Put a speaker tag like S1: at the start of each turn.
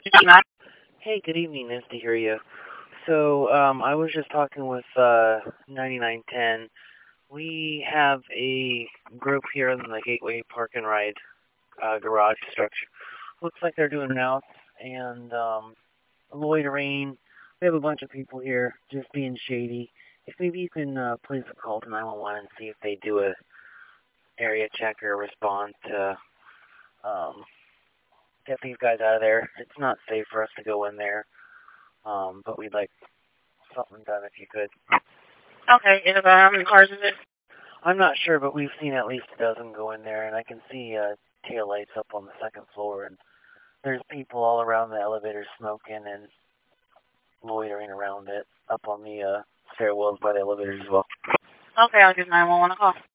S1: Hey, good evening. Nice to hear you. So, I was just talking with 9910. We have a group here in the Gateway Park and Ride garage structure. Looks like they're doing routes and loitering. We have a bunch of people here just being shady. If maybe you can please call to 911 and see if they do a area check or respond to um, get these guys out of there. It's not safe for us to go in there, but we'd like something done if you could.
S2: Okay, and how many cars is it?
S1: I'm not sure, but we've seen at least a dozen go in there, and I can see tail lights up on the second floor, and there's people all around the elevator smoking and loitering around it up on the stairwells by the elevators as well.
S2: Okay, I'll give 911 a call.